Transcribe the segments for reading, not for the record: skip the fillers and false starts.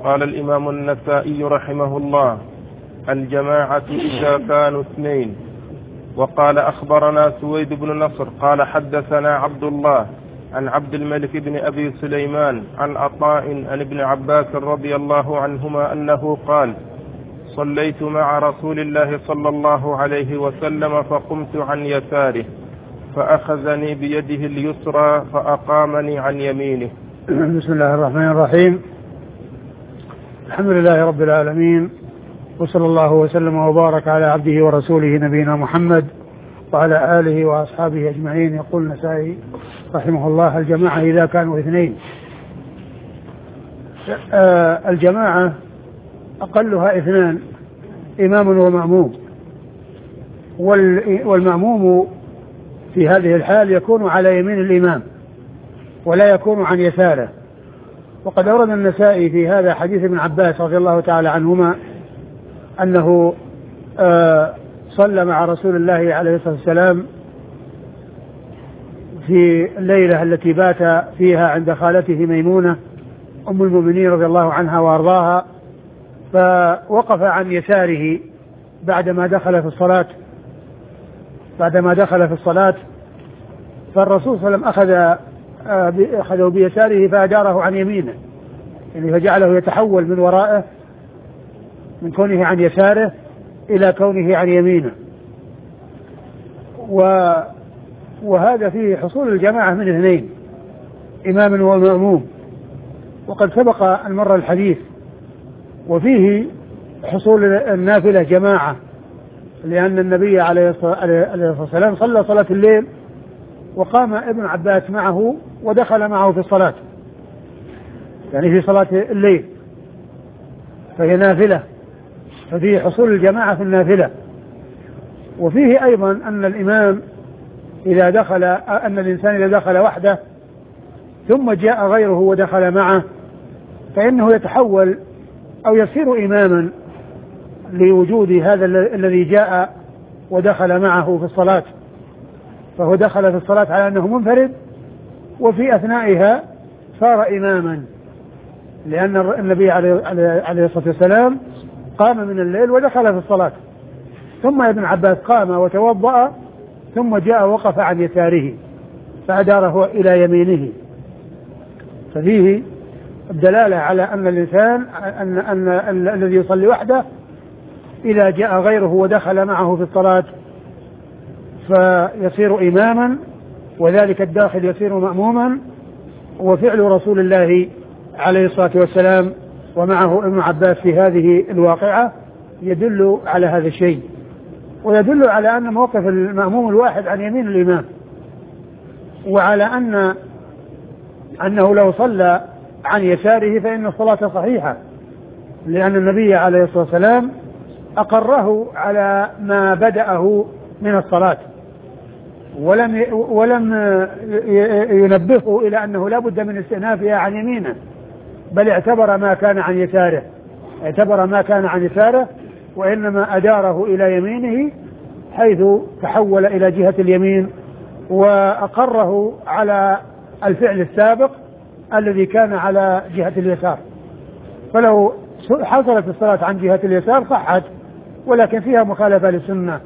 قال الإمام النسائي رحمه الله: الجماعة إذا كانوا اثنين. وقال: أخبرنا سويد بن نصر قال حدثنا عبد الله عن عبد الملك بن أبي سليمان عن عطاء عن ابن عباس رضي الله عنهما أنه قال: صليت مع رسول الله صلى الله عليه وسلم فقمت عن يساره فأخذني بيده اليسرى فأقامني عن يمينه. بسم الله الرحمن الرحيم. الحمد لله رب العالمين، وصلى الله وسلم وبارك على عبده ورسوله نبينا محمد وعلى آله وأصحابه أجمعين. يقول النسائي رحمه الله: الجماعة إذا كانوا اثنين. الجماعة أقلها اثنان، إمام ومأموم، والمأموم في هذه الحال يكون على يمين الإمام ولا يكون عن يساره. وقد أورد النسائي في هذا حديث ابن عباس رضي الله تعالى عنهما أنه صلى مع رسول الله عليه الصلاة والسلام في الليلة التي بات فيها عند خالته ميمونة أم المؤمنين رضي الله عنها وأرضاها، فوقف عن يساره بعدما دخل في الصلاة، فالرسول صلى الله عليه وسلم أخذه بيساره فأداره عن يمينه، يعني فجعله يتحول من ورائه من كونه عن يساره إلى كونه عن يمينه. وهذا فيه حصول الجماعة من اثنين، إمام ومأموم، وقد سبق أن مر الحديث. وفيه حصول النافلة جماعة، لأن النبي عليه الصلاة والسلام صلى صلاة الليل وقام ابن عباس معه ودخل معه في الصلاة، يعني في صلاة الليل، فهي نافلة، ففيه حصول الجماعة في النافلة. وفيه أيضا أن الإنسان إذا دخل وحده ثم جاء غيره ودخل معه فإنه يتحول أو يصير إماما لوجود هذا الذي جاء ودخل معه في الصلاة، فهو دخل في الصلاة على أنه منفرد، وفي أثنائها صار إماما، لأن النبي عليه الصلاة والسلام قام من الليل ودخل في الصلاة، ثم ابن عباس قام وتوضأ ثم جاء وقف عن يساره فأداره إلى يمينه. ففيه الدلالة على أن الإنسان أن الذي يصلي وحده إذا جاء غيره ودخل معه في الصلاة فيصير إماما، وذلك الداخل يصير مأموما. وفعل رسول الله عليه الصلاة والسلام ومعه ابن عباس في هذه الواقعة يدل على هذا الشيء، ويدل على أن موقف المأموم الواحد عن يمين الإمام، وعلى أنه لو صلى عن يساره فإن الصلاة صحيحة، لأن النبي عليه الصلاة والسلام أقره على ما بدأه من الصلاة، ولم ينبهه إلى أنه لا بد من استئنافها عن يمينه، بل اعتبر ما كان عن يساره وإنما أداره إلى يمينه حيث تحول إلى جهة اليمين، وأقره على الفعل السابق الذي كان على جهة اليسار. فلو حصلت الصلاة عن جهة اليسار صحت، ولكن فيها مخالفة للسنة،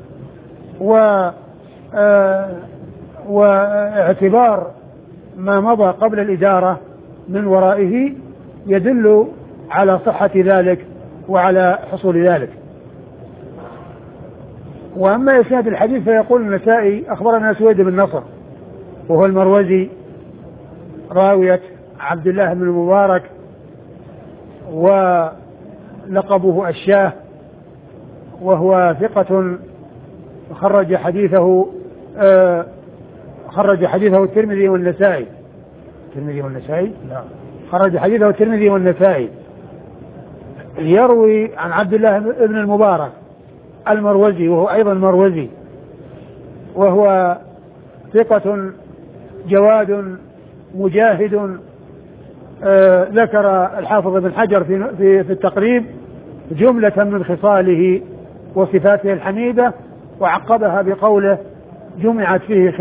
واعتبار ما مضى قبل الإدارة من ورائه يدل على صحة ذلك وعلى حصول ذلك. وأما إسناد الحديث فيقول النسائي: أخبرنا سويد بن نصر وهو المروزي راوية عبد الله بن المبارك، ولقبه الشاه، وهو ثقة خرج حديثه الترمذي والنسائي. خرج حديثه الترمذي والنسائي. يروي عن عبد الله بن المبارك المروزي وهو أيضا مروزي، وهو ثقة جواد مجاهد. ذكر الحافظ ابن حجر في التقريب جملة من خصاله وصفاته الحميدة، وعقبها بقوله: جمعت فيه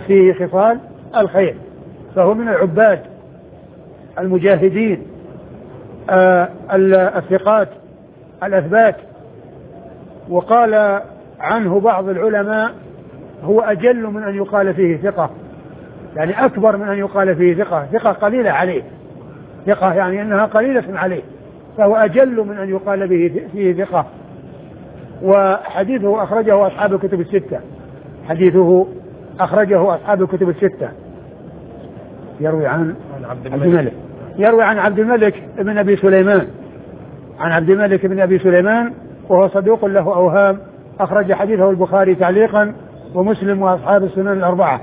خصال الخير. فهو من العباد المجاهدين الثقات الأثبات. وقال عنه بعض العلماء هو أجل من أن يقال فيه ثقة، يعني أكبر من أن يقال فيه ثقة، ثقة قليلة عليه، ثقة يعني أنها قليلة عليه، فهو أجل من أن يقال فيه ثقة. وحديثه أخرجه أصحاب الكتب الستة، حديثه أخرجه أصحاب الكتب الستة. يروي عن عبد الملك، يروي عن عبد الملك بن أبي سليمان، عن عبد الملك بن أبي سليمان، وهو صدوق له أوهام، أخرج حديثه البخاري تعليقا ومسلم وأصحاب السنن الأربعة.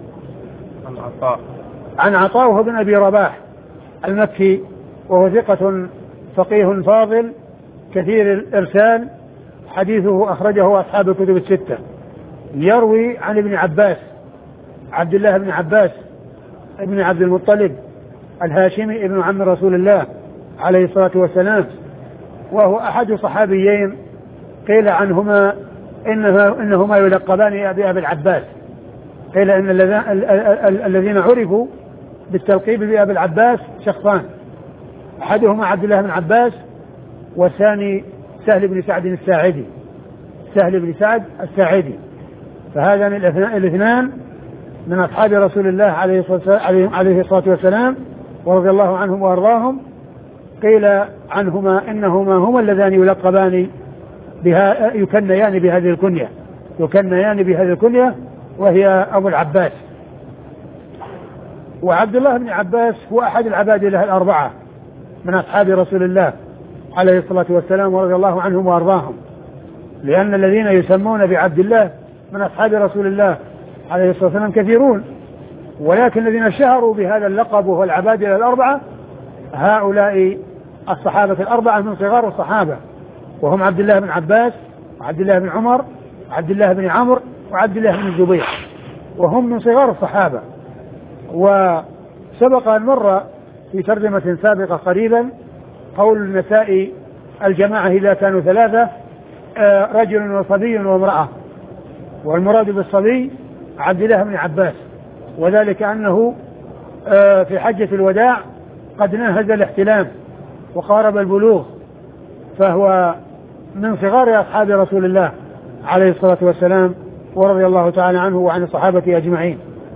عن عطاء وهو بن أبي رباح المكي، وهو ثقة فقيه فاضل كثير الإرسال، حديثه أخرجه أصحاب الكتب الستة. يروي عن ابن عباس، عبد الله بن عباس ابن عبد المطلب الهاشمي ابن عم رسول الله عليه الصلاة والسلام، وهو أحد صحابيين قيل عنهما إنهما يلقبان بأبي العباس، قيل إن الذين عرفوا بالتلقيب بأبي العباس شخصان، أحدهما عبد الله بن عباس، والثاني سهل بن سعد الساعدي، سهل بن سعد الساعدي. فهذان الاثنان من أصحاب رسول الله عليه الصلاة والسلام ورضي الله عنهم وأرضاهم، قيل عنهما إنهما هما اللذان يلقبان بها، يكنيان بهذه الكنية وهي أبو العباس. وعبد الله بن عباس هو أحد العباد له الأربعة من أصحاب رسول الله عليه الصلاة والسلام ورضي الله عنهم وأرضاهم، لأن الذين يسمون بعبد الله من أصحاب رسول الله عليه الصلاة والسلام كثيرون، ولكن الذين شهروا بهذا اللقب وهو العباد له الأربعة هؤلاء الصحابة الأربعة من صغار الصحابة، وهم عبد الله بن عباس وعبد الله بن عمر وعبد الله بن عمرو وعبد الله بن الزبير، وهم من صغار الصحابة. وسبق أن مر في ترجمة سابقة قريبا قول النسائي الجماعة إذا كانوا ثلاثة، رجل وصبي وامرأة، والمراد بالصبي عبد الله بن عباس، وذلك أنه في حجة الوداع قد ناهز الاحتلام وقارب البلوغ، فهو من صغار أصحاب رسول الله عليه الصلاة والسلام ورضي الله تعالى عنه وعن الصحابة أجمعين.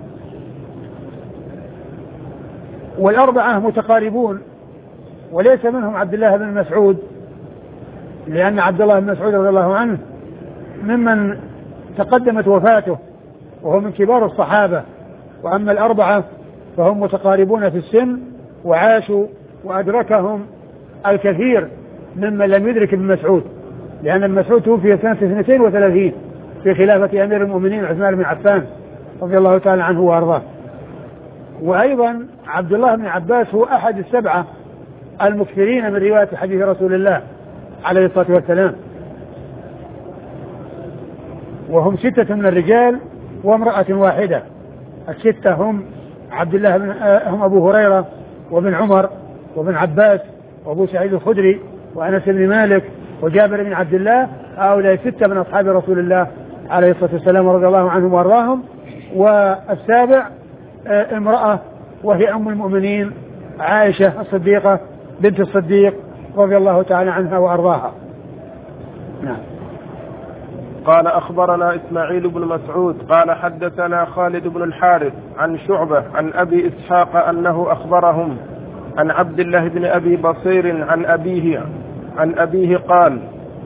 والأربعة متقاربون، وليس منهم عبد الله بن مسعود، لأن عبد الله بن مسعود رضي الله عنه ممن تقدمت وفاته وهو من كبار الصحابة، وأما الأربعة فهم متقاربون في السن وعاشوا وأدركهم الكثير ممن لم يدرك ابن مسعود، لأن ابن مسعود توفي سنة 32 في خلافة أمير المؤمنين عثمان بن عفان رضي الله تعالى عنه وأرضاه. وأيضا عبد الله بن عباس هو أحد السبعة المكثرين من رواية حديث رسول الله عليه الصلاة والسلام، وهم 6 من الرجال وامرأة واحدة. الستة هم عبد الله هم أبو هريرة وابن عمر وابن عباس وأبو سعيد الخدري وأنس بن مالك وجابر بن عبد الله، هؤلاء 6 من أصحاب رسول الله عليه الصلاة والسلام ورضي الله عنهم وأرضاهم. والسابع امرأة وهي أم المؤمنين عائشة الصديقة بنت الصديق رضي الله تعالى عنها وأرضاها. نعم. قال أخبرنا إسماعيل بن مسعود قال حدثنا خالد بن الحارث عن شعبة عن أبي إسحاق أنه أخبرهم عن عبد الله بن أبي بصير عن أبيه قال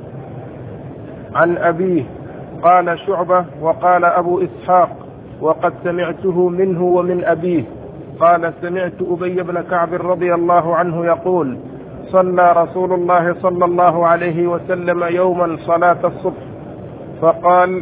عن أبيه قال شعبة وقال أبو إسحاق وقد سمعته منه ومن أبيه قال سمعت أبي بن كعب رضي الله عنه يقول صلى رسول الله صلى الله عليه وسلم يوما صلاة الصبح فقال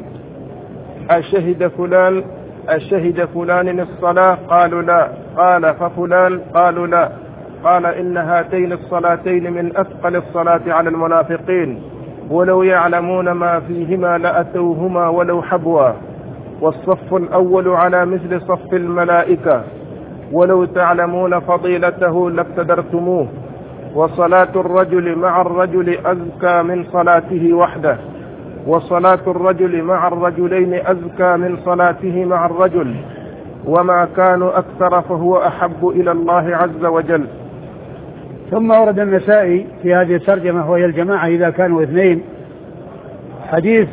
أشهد فلان الصلاة؟ قالوا لا. قال ففلان؟ قالوا لا. قال إن هاتين الصلاتين من أثقل الصلاة على المنافقين ولو يعلمون ما فيهما لأتوهما ولو حبوا، والصف الأول على مثل صف الملائكة ولو تعلمون فضيلته لابتدرتموه، وصلاة الرجل مع الرجل أزكى من صلاته وحده، وصلاة الرجل مع الرجلين أزكى من صلاته مع الرجل، وما كانوا أكثر فهو أحب إلى الله عز وجل. ثم ورد النسائي في هذه الترجمة وهي الجماعة إذا كانوا اثنين حديث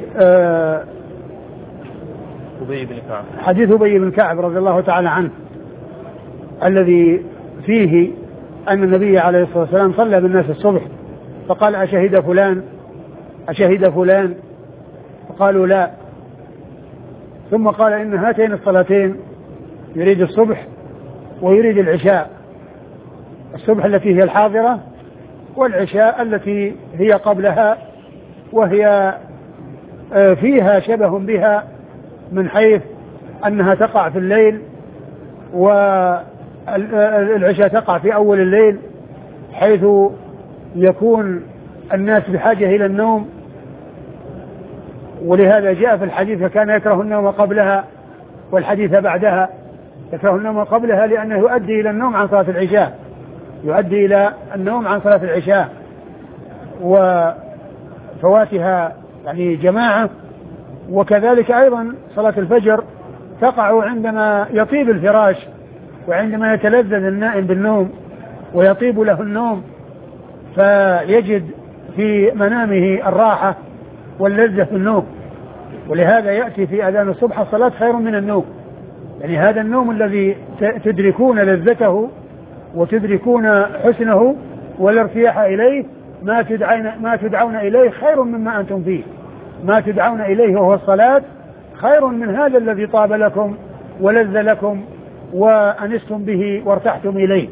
حديث أبي بن كعب رضي الله تعالى عنه الذي فيه أن النبي عليه الصلاة والسلام صلى بالناس الصبح فقال أشهد فلان فقالوا لا، ثم قال إن هاتين الصلاتين يريد الصبح ويريد العشاء، الصبح التي هي الحاضرة والعشاء التي هي قبلها، وهي فيها شبه بها من حيث أنها تقع في الليل والعشاء تقع في أول الليل حيث يكون الناس بحاجة إلى النوم، ولهذا جاء في الحديث فكان يكره النوم قبلها والحديث بعدها، يكره النوم قبلها لأنه يؤدي إلى النوم عن صلاة العشاء، يؤدي إلى النوم عن صلاة العشاء وفواتها يعني جماعة. وكذلك أيضا صلاة الفجر تقع عندما يطيب الفراش وعندما يتلذذ النائم بالنوم ويطيب له النوم فيجد في منامه الراحة واللذة في النوم، ولهذا يأتي في أذان الصبح الصلاة خير من النوم، يعني هذا النوم الذي تدركون لذته وتدركون حسنه والارتياح إليه ما تدعون إليه خير مما أنتم فيه، ما تدعون إليه وهو الصلاة خير من هذا الذي طاب لكم ولذ لكم وأنستم به وارتحتم إليه.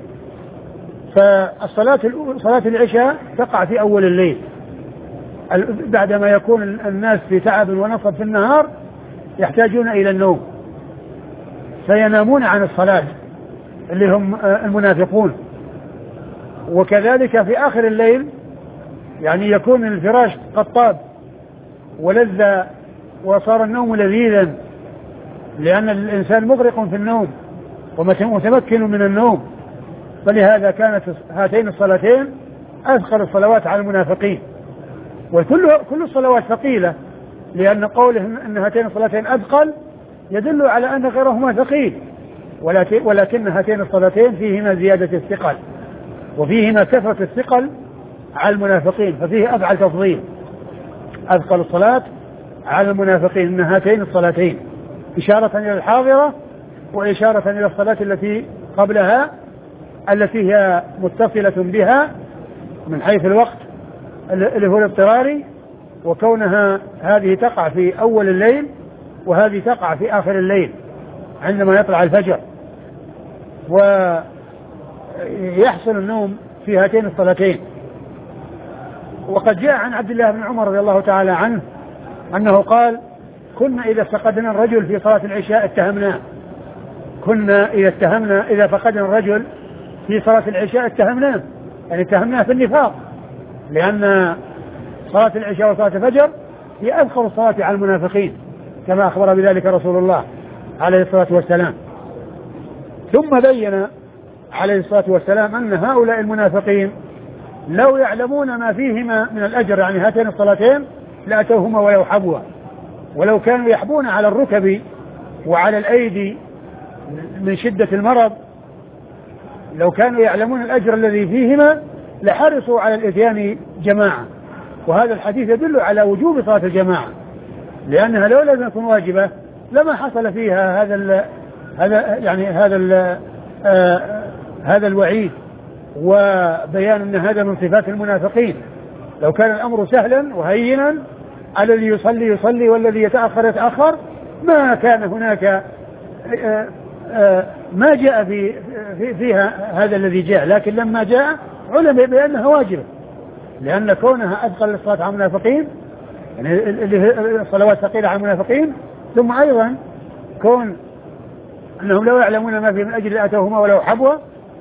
صلاة العشاء تقع في أول الليل بعدما يكون الناس في تعب ونصب في النهار يحتاجون إلى النوم فينامون عن الصلاة اللي هم المنافقون. وكذلك في آخر الليل يعني يكون الفراش قد طاب ولذ وصار النوم لذيذا لأن الإنسان مغرق في النوم ومتمكن من النوم، فلهذا كانت هاتين الصلاتين أثقل الصلوات على المنافقين. وكل الصلوات ثقيلة لأن قوله أن هاتين الصلاتين أثقل يدل على أن غيرهما ثقيل، ولكن هاتين الصلاتين فيهما زيادة الثقل وفيهما كثرة الثقل على المنافقين، ففيه أفعل تفضيل أثقل الصلاة على المنافقين إن هاتين الصلاتين، إشارة إلى الحاضرة وإشارة إلى الصلاة التي قبلها التي هي متصلة بها من حيث الوقت اللي هو الاضطراري، وكونها هذه تقع في أول الليل وهذه تقع في آخر الليل عندما يطلع الفجر، ويحصل النوم في هاتين الصلاتين. وقد جاء عن عبد الله بن عمر رضي الله تعالى عنه أنه قال كنا إذا فقدنا الرجل في صلاة العشاء اتهمناه، إذا فقدنا الرجل في صلاة العشاء اتهمناه، يعني اتهمناه في النفاق، لأن صلاة العشاء وصلاة الفجر هي أثقل الصلاة على المنافقين كما أخبر بذلك رسول الله عليه الصلاة والسلام. ثم بين عليه الصلاة والسلام أن هؤلاء المنافقين لو يعلمون ما فيهما من الأجر يعني هاتين الصلاتين لأتوهما ولو حبوا، ولو كانوا يحبون على الركب وعلى الأيدي من شدة المرض لو كانوا يعلمون الأجر الذي فيهما لحرصوا على الإتيان جماعة. وهذا الحديث يدل على وجوب صلاة الجماعة، لأنها لو لم تكن واجبة لما حصل فيها هذا الوعيد وبيان أن هذا من صفات المنافقين. لو كان الأمر سهلا وهينا الذي يصلي والذي يتأخر ما كان هناك ما جاء فيها هذا الذي جاء، لكن لما جاء علم بأنها واجبة لأن كونها أثقل الصلاة على المنافقين، يعني الصلوات ثقيلة على المنافقين، ثم أيضا كون أنهم لو يعلمون ما فيه من أجل أتوهما ولو حبوا.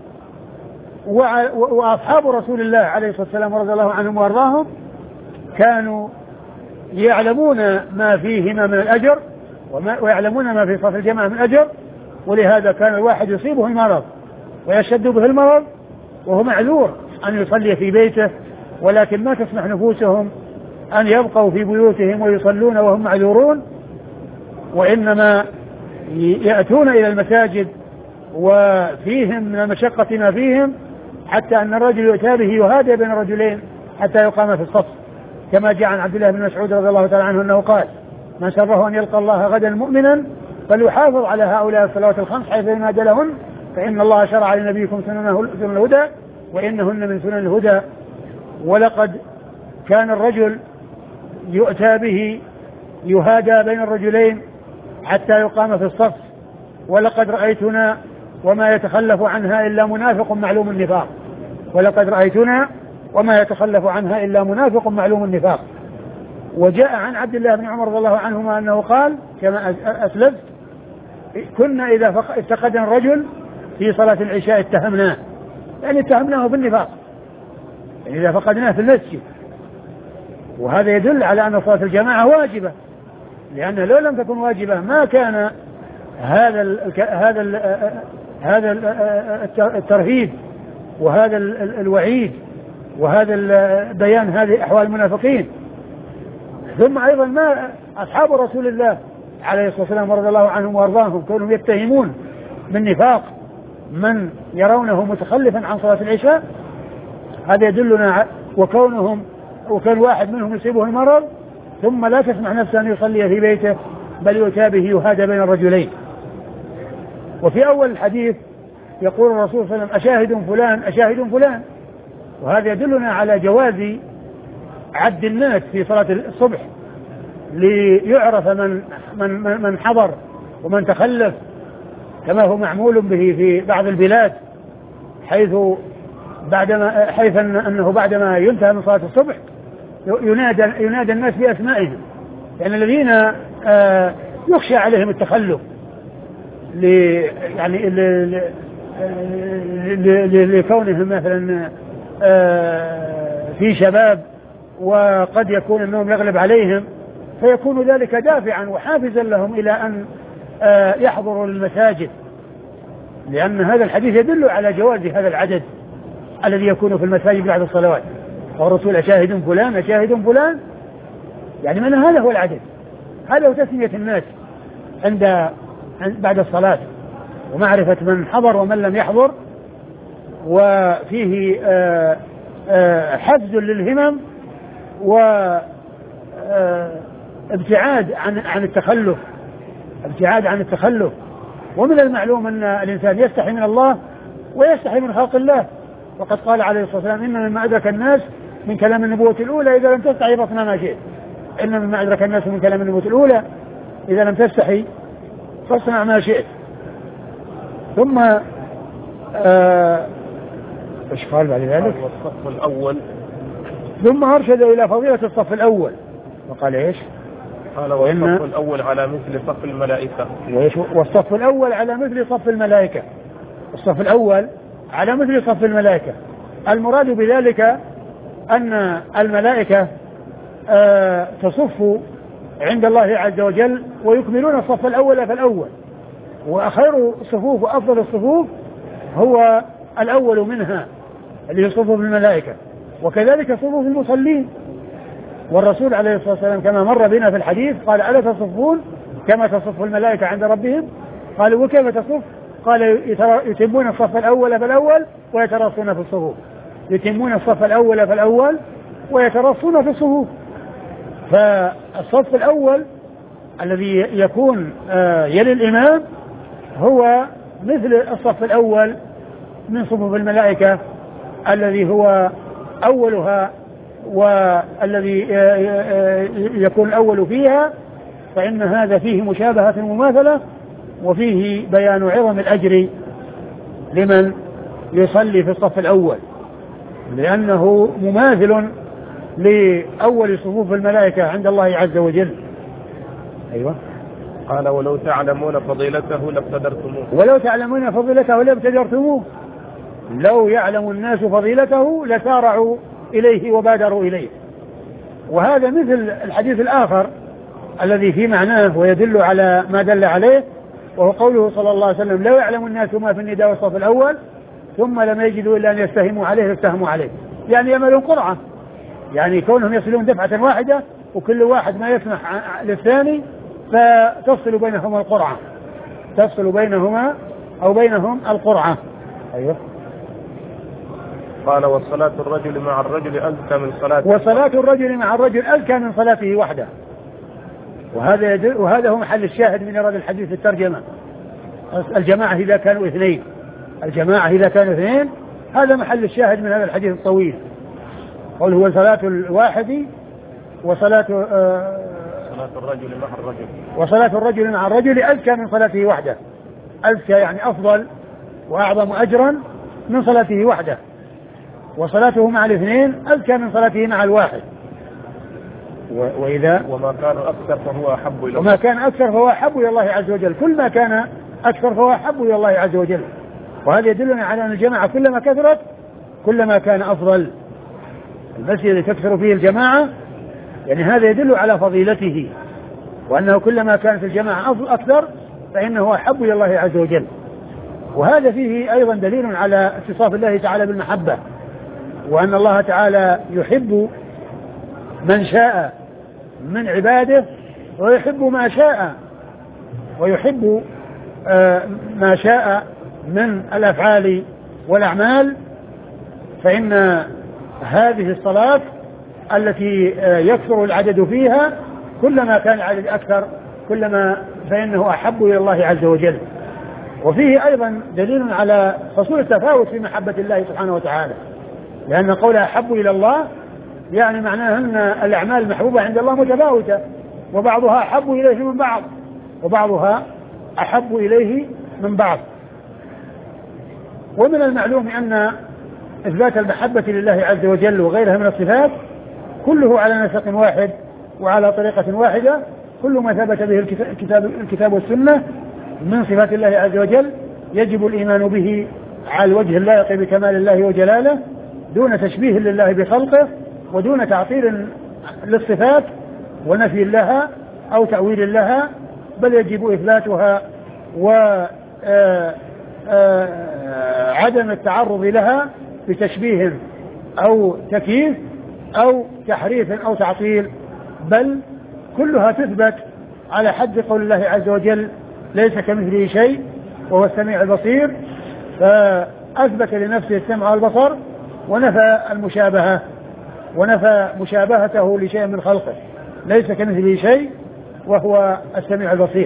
وأصحاب رسول الله عليه الصلاة والسلام رضي الله عنهم وأرضاهم كانوا يعلمون ما فيهما من الأجر ويعلمون ما في صلاة الجماعة من أجر، ولهذا كان الواحد يصيبه المرض ويشد به المرض وهو معذور أن يصلي في بيته، ولكن ما تسمح نفوسهم أن يبقوا في بيوتهم ويصلون وهم معذورون، وإنما يأتون إلى المساجد وفيهم من المشقة ما فيهم حتى أن الرجل يؤتى به يهادى بين الرجلين حتى يقام في الصف، كما جاء عن عبد الله بن مسعود رضي الله تعالى عنه أنه قال: من سره أن يلقى الله غدا مؤمنا فليحافظ على هؤلاء الصلوات الخمس حيث ينادى لهن، فإن الله شرع لنبيكم سنن الهدى وإنهن من سنن الهدى. ولقد كان الرجل يؤتى به يهادى بين الرجلين حتى يقام في الصف، ولقد رأيتنا وما يتخلف عنها إلا منافق معلوم النفاق، ولقد رأيتنا وما يتخلف عنها إلا منافق معلوم النفاق. وجاء عن عبد الله بن عمر رضي الله عنهما أنه قال كما أسلفت: كنا إذا افتقدنا الرجل في صلاة العشاء اتهمناه، يعني اتهمناه بالنفاق، يعني إذا فقدناه في المسجد. وهذا يدل على أن صلاة الجماعة واجبة، لأن لو لم تكن واجبة ما كان هذا الترهيب وهذا الوعيد وهذا بيان هذه أحوال المنافقين. ثم أيضا ما أصحاب رسول الله عليه الصلاة والسلام رضي الله عنهم وأرضاهم كونهم يتهمون بالنفاق من يرونه متخلفا عن صلاة العشاء، هذا يدلنا. وكان واحد منهم يصيبه المرض ثم لا تسمح نفسه أن يصلي في بيته بل يؤتى به يهادى بين الرجلين. وفي أول الحديث يقول الرسول صلى الله عليه وسلم: أشاهد فلان أشاهد فلان، وهذا يدلنا على جواز عد الناس في صلاة الصبح ليعرف من حضر ومن تخلف، كما هو معمول به في بعض البلاد، حيث أنه بعدما ينتهى من صلاة الصبح ينادى الناس بأسمائهم، يعني الذين يخشى عليهم التخلف لكونهم مثلا في شباب وقد يكون النوم يغلب عليهم، فيكون ذلك دافعا وحافزا لهم إلى أن يحضروا المساجد، لأن هذا الحديث يدل على جواز هذا العدد الذي يكون في المساجد بعد الصلوات. والرسول: أشاهد فلان أشاهد فلان، يعني من هذا هو العدد، هذا هو تسمية الناس بعد الصلاة ومعرفة من حضر ومن لم يحضر، وفيه حفز للهمم وابتعاد عن التخلف، ابتعاد عن التخلف. ومن المعلوم أن الإنسان يستحي من الله ويستحي من خلق الله، وقد قال عليه الصلاة والسلام: إن مما أدرك الناس من كلام النبوة الأولى إذا لم تستحي فاصنع ما شئت. إن مما أدرك الناس من كلام النبوة الأولى إذا لم تستحي فاصنع ما شئت. ثم ايش قال بعد ذلك؟ والصف الأول. ثم أرشد إلى فضيلة الصف الأول، وقال ايش؟ قال: والصف الأول على مثل صف الملائكة. والصف الأول على مثل صف الملائكة. الصف الأول على مثل صف الملائكة، المراد بذلك أن الملائكة تصف عند الله عز وجل ويكملون الصف الأول فالأول، وخير الصفوف وأفضل الصفوف هو الأول منها اللي هي صفوف الملائكة، وكذلك صفوف المصلين. والرسول عليه الصلاة والسلام كما مر بنا في الحديث قال: ألا تصفون كما تصف الملائكة عند ربهم؟ قالوا: وكيف تصف؟ قال: يتمون الصف الأول فالأول ويتراصون في الصفوف، يتمون الصف الأول فالأول ويتراصون في الصفوف. فالصف الأول الذي يكون يلي الإمام هو مثل الصف الأول من صفوف الملائكة الذي هو أولها والذي يكون الأول فيها، فإن هذا فيه مشابهة ومماثلة، وفيه بيان عظم الأجر لمن يصلي في الصف الأول، لأنه مماثل لأول صفوف الملائكة عند الله عز وجل. أيوة. قال: ولو تعلمون فضيلته لابتدرتموه. ولو تعلمون فضيلته لابتدرتموه، لو يعلم الناس فضيلته لسارعوا إليه وبادروا إليه. وهذا مثل الحديث الآخر الذي في معناه ويدل على ما دل عليه، وهو قوله صلى الله عليه وسلم: لو يعلم الناس ما في النداء والصف الأول ثم لم يجدوا إلا أن يستهموا عليه لاستهموا عليه، يعني يعملون قرعة، يعني كونهم يصلون دفعة واحدة وكل واحد ما يسمح للثاني فتفصل بينهما القرعة، تفصل بينهما أو بينهم القرعة. أيوه. قال وصلاة الرجل مع الرجل أزكى من صلاته. وصلاة الرجل مع الرجل أزكى من صلاته وحده. وهذا هو محل الشاهد من إيراد الحديث في الترجمة. الجماعة إذا كانوا اثنين، الجماعة إذا كانوا اثنين، هذا محل الشاهد من هذا الحديث الطويل. قل هو صلاة الواحد وصلاة الرجل مع الرجل، وصلاة الرجل مع الرجل أزكى من صلاته وحده. أزكى يعني أفضل وأعظم أجرا من صلاته وحده، وصلاته مع الاثنين أزكى من صلاته مع الواحد. وإذا وما كان أكثر فهو أحب إلى الله، وما كان أكثر فهو أحب إلى الله عز وجل. كل ما كان أكثر فهو أحب إلى الله عز وجل. وهذا يدلنا على أن الجماعة كلما كثرت كلما كان أفضل. المسجد الذي تكثر فيه الجماعة يعني هذا يدل على فضيلته، وأنه كلما كانت الجماعة أكثر فإنه أحب إلى الله عز وجل. وهذا فيه أيضا دليل على اتصاف الله تعالى بالمحبة، وأن الله تعالى يحب من شاء من عباده ويحب ما شاء، ويحب ما شاء من الأفعال والأعمال. فإن هذه الصلاة التي يكثر العدد فيها كلما كان العدد أكثر كلما فإنه أحب إلى الله عز وجل. وفيه أيضا دليل على حصول التفاوت في محبة الله سبحانه وتعالى، لأن قول أحب إلى الله يعني معناه أن الأعمال المحبوبة عند الله متفاوتة، وبعضها أحب إليه من بعض وبعضها أحب إليه من بعض. ومن المعلوم أن إثبات المحبة لله عز وجل وغيرها من الصفات كله على نسق واحد وعلى طريقة واحدة، كل ما ثبت به الكتاب والسنة من صفات الله عز وجل يجب الإيمان به على الوجه اللائق بكمال الله وجلاله، دون تشبيه لله بخلقه ودون تعطيل للصفات ونفي لها أو تأويل لها، بل يجب إثباتها وعدم التعرض لها بتشبيه أو تكييف أو تحريف أو تعطيل، بل كلها تثبت على حد قول الله عز وجل ليس كمثله شيء وهو السميع البصير، فأثبت لنفسه السمع والبصر ونفى المشابهة ونفى مشابهته لشيء من خلقه، ليس كمثله شيء وهو السميع البصير.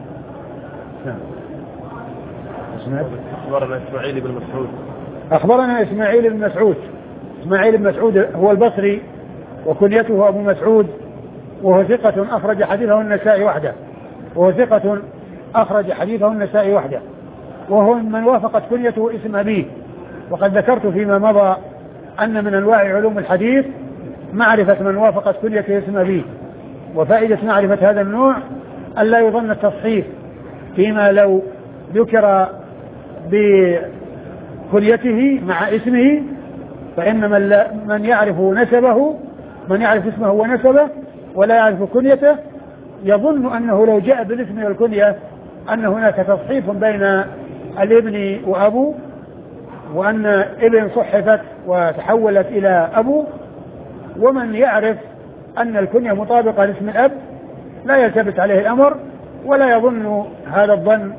أخبرنا إسماعيل بن مسعود. أخبرنا إسماعيل بن مسعود. إسماعيل بن مسعود هو البصري وكنيته أبو مسعود، وهو ثقة أخرج حديثه النسائي وحده، وهو ثقة أخرج حديثه النسائي وحده، وهو من وافقت كنيته اسم أبيه. وقد ذكرت فيما مضى أن من أنواع علوم الحديث معرفة من وافقت كنيته اسم أبيه، وفائدة معرفة هذا النوع ألا يظن التصحيف فيما لو ذكر بكنيته مع اسمه، فإن من يعرف نسبه، من يعرف اسمه ونسبه ولا يعرف كنيته يظن أنه لو جاء بالاسم والكنية أن هناك تصحيف بين الابن وأبو، وأن ابن صحفت وتحولت إلى أبو. ومن يعرف أن الكنية مطابقة لاسم الأب لا يلتبس عليه الأمر ولا يظن هذا الظن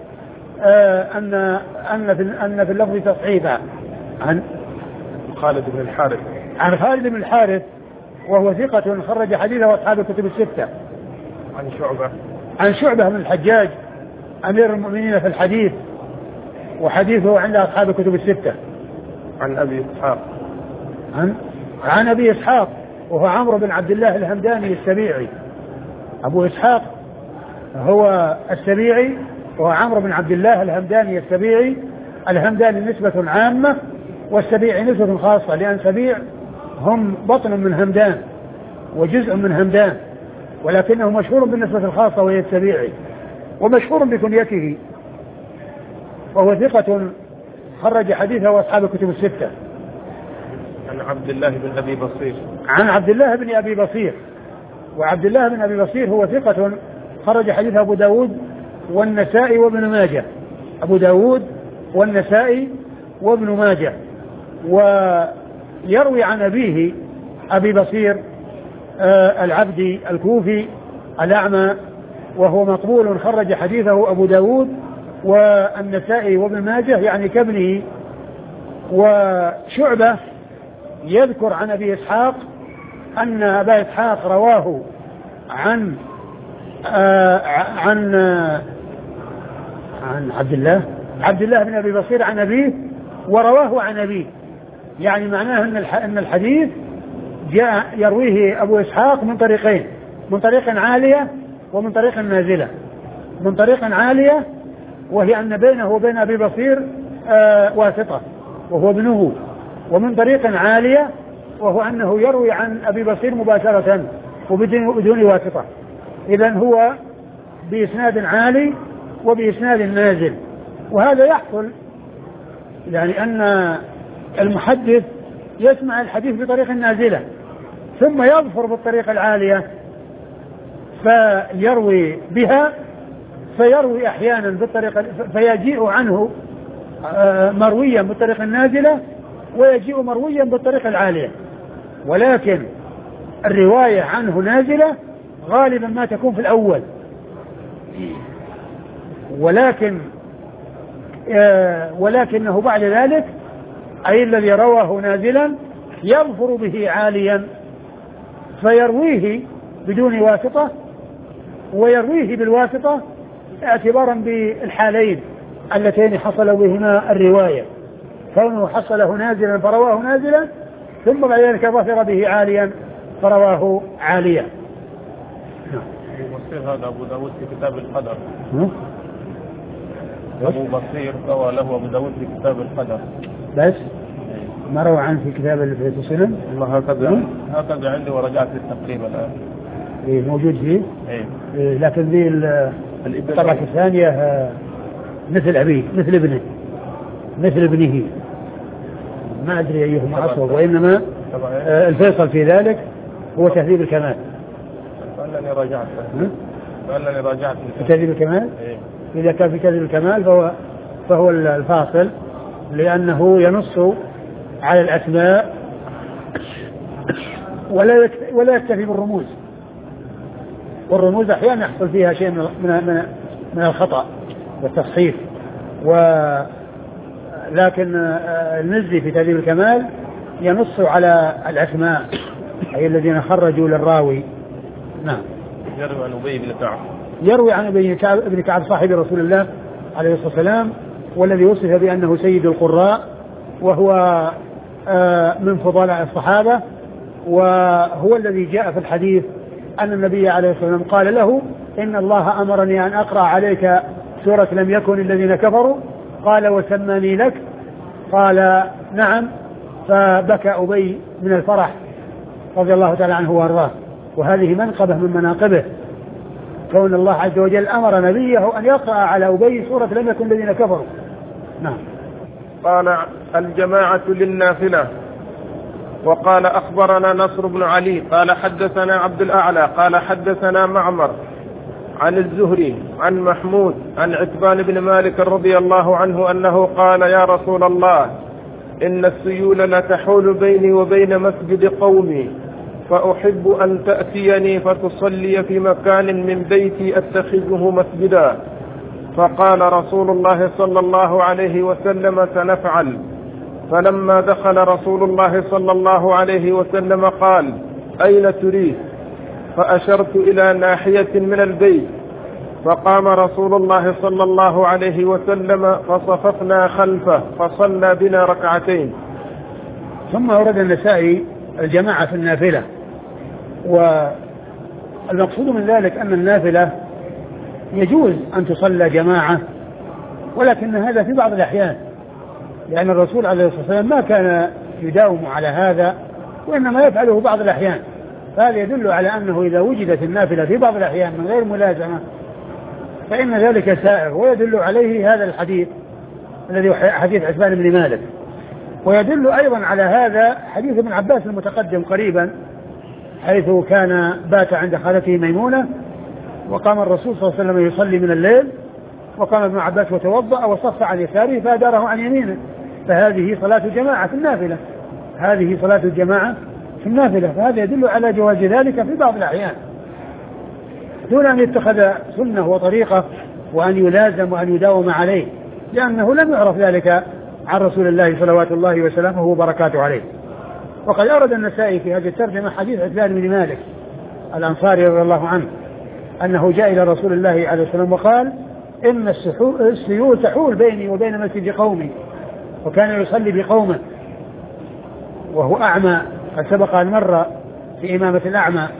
أن في اللفظ تصحيفا. عن خالد بن الحارث. عن خالد بن الحارث وهو ثقة خرج حديثه أصحاب الكتب الستة. عن شعبة. عن شعبة بن الحجاج أمير المؤمنين في الحديث، وحديثه عند أصحاب الكتب الستة. عن أبي إسحاق. عن أبي إسحاق وهو عمرو بن عبد الله الهمداني السبيعي. أبو إسحاق هو السبيعي، وهو عمرو بن عبد الله الهمداني السبيعي. الهمداني نسبة عامة والسبيعي نسبة خاصة، لأن سبيع هم بطن من همدان وجزء من همدان، ولكنه مشهور بالنسبة الخاصة وهي السبيعي، ومشهور بكنيته، وهو ثقة خرج حديثه وأصحاب الكتب الستة. عن عبد الله بن أبي بصير. عن عبد الله بن أبي بصير، وعبد الله بن أبي بصير هو ثقة خرج حديثه أبو داود والنسائي وابن ماجه. أبو داود والنسائي وابن ماجه. ويروي عن أبيه أبي بصير العبدي الكوفي الأعمى، وهو مقبول خرج حديثه أبو داود والنسائي وابن ماجه يعني كابنه. وشعبة يذكر عن أبي إسحاق أن أبا إسحاق رواه عن عبد الله بن أبي بصير عن أبيه ورواه عن أبيه. يعني معناه أن الحديث جاء يرويه أبو إسحاق من طريقين، من طريق عالية ومن طريق نازلة. من طريق عالية وهي أن بينه وبين أبي بصير واسطة وهو ابنه، ومن طريق عالية وهو أنه يروي عن أبي بصير مباشرة وبدون واسطة. إذن هو بإسناد عالي وبإسناد نازل. وهذا يحصل يعني أن المحدث يسمع الحديث بطريق نازلة ثم يظفر بالطريقة العالية فيروي بها، فيروي أحيانا بالطريقة فيجيء عنه مرويا بالطريقة النازلة ويجيء مرويا بالطريقة العالية. ولكن الرواية عنه نازلة غالبا ما تكون في الأول، ولكنه بعد ذلك أي الذي رواه نازلا يظفر به عاليا فيرويه بدون واسطة ويرويه بالواسطة اعتبارا بالحالين اللتين حصل بهما الرواية، كونه حصله نازلا فرواه نازلا ثم بعد ذلك ظفر به عاليا فرواه عاليا. أبو بصير هذا أبو داود في كتاب القدر. أبو بصير روى له أبو داود في كتاب القدر بس ما روى عنه في كتاب السنن. هكذا عندي ورجعت للتقريب الآن. موجود فيه. لكن ذي الطبعة الثانية مثل أبيه مثل ابنه ما أدري أيهما أصوب، وإنما الفيصل في ذلك هو تهذيب الكمال. فأنني راجعت في تهذيب الكمال. إذا كان في تهذيب الكمال فهو الفاصل، لأنه ينص على الأسماء ولا يكتفي بالرموز، والرموز أحيانا يحصل فيها شيء من الخطأ والتصحيف. لكن المزي في تهذيب الكمال ينص على الأسماء أي الذين خرجوا للراوي. نعم. يروي عن أبي بن كعب صاحب رسول الله عليه الصلاة والسلام، والذي وصف بأنه سيد القراء، وهو من فضلاء الصحابة، وهو الذي جاء في الحديث أن النبي عليه الصلاة والسلام قال له إن الله أمرني أن أقرأ عليك سورة لم يكن الذين كفروا، قال وسماني لك، قال نعم، فبكى أبي من الفرح رضي الله تعالى عنه وارضاه. وهذه منقبة من مناقبه، كون الله عز وجل أمر نبيه أن يقرأ على أبي سورة لم يكن الذين كفروا. نعم. قال الجماعة للنافلة. وقال أخبرنا نصر بن علي قال حدثنا عبد الأعلى قال حدثنا معمر عن الزهري عن محمود عن عتبان بن مالك رضي الله عنه أنه قال يا رسول الله إن السيول لتحول بيني وبين مسجد قومي، فأحب أن تأتيني فتصلي في مكان من بيتي أتخذه مسجدا. فقال رسول الله صلى الله عليه وسلم سنفعل. فلما دخل رسول الله صلى الله عليه وسلم قال أين تريد؟ فأشرت إلى ناحية من البيت، فقام رسول الله صلى الله عليه وسلم فصففنا خلفه فصلى بنا ركعتين. ثم أورد النسائي الجماعة في النافلة، والمقصود من ذلك أن النافلة يجوز أن تصلى جماعة، ولكن هذا في بعض الأحيان، لأن الرسول عليه الصلاة والسلام ما كان يداوم على هذا، وإنما يفعله بعض الأحيان. فهذا يدل على أنه إذا وجدت النافلة في بعض الأحيان من غير ملازمة فإن ذلك سائغ. ويدل عليه هذا الحديث الذي حديث عتبان بن مالك، ويدل أيضا على هذا حديث ابن عباس المتقدم قريبا، حيث كان بات عند خالته ميمونة وقام الرسول صلى الله عليه وسلم يصلي من الليل، وقام ابن عباس وتوضأ وصف عن يساره فأداره عن يمينه، فهذه صلاة الجماعة في النافلة، هذه صلاة الجماعة في النافلة. فهذا يدل على جواز ذلك في بعض الأحيان دون أن يتخذ سنة وطريقة وأن يلازم وأن يداوم عليه، لأنه لم يعرف ذلك عن رسول الله صلوات الله وسلامه وبركاته عليه. وقد أورد النسائي في هذه الترجمة حديث عتبان بن مالك الأنصاري رضي الله عنه أنه جاء إلى رسول الله عليه السلام وقال إن السيول تحول بيني وبين مسجد قومي، وكان يصلي بقومه وهو أعمى، قد سبق أن مر في إمامة الأعمى،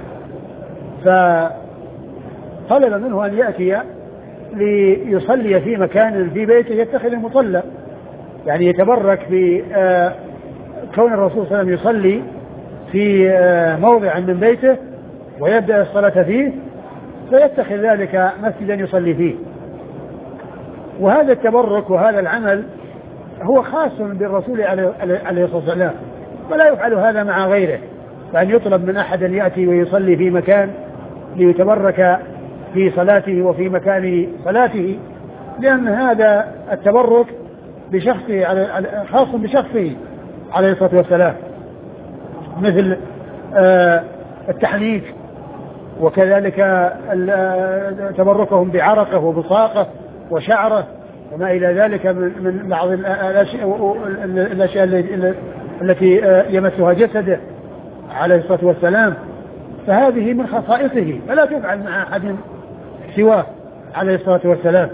فطلب منه أن يأتي ليصلي في مكان في بيته يتخذ مصلى، يعني يتبرك في كون الرسول صلى الله عليه وسلم يصلي في موضع من بيته ويبدأ الصلاة فيه، فيتخذ ذلك مسجدا يصلي فيه. وهذا التبرك وهذا العمل هو خاص بالرسول عليه الصلاة والسلام، ولا يفعل هذا مع غيره، فأن يطلب من أحد أن يأتي ويصلي في مكان ليتبرك في صلاته وفي مكان صلاته، لأن هذا التبرك بشخصه خاص بشخصه عليه الصلاة والسلام، مثل التحنيك، وكذلك تبركهم بعرقه وبصاقه وشعره وما إلى ذلك من بعض الأشياء التي يمسها جسده عليه الصلاة والسلام، فهذه من خصائصه فلا تفعل مع أحد سواه عليه الصلاة والسلام.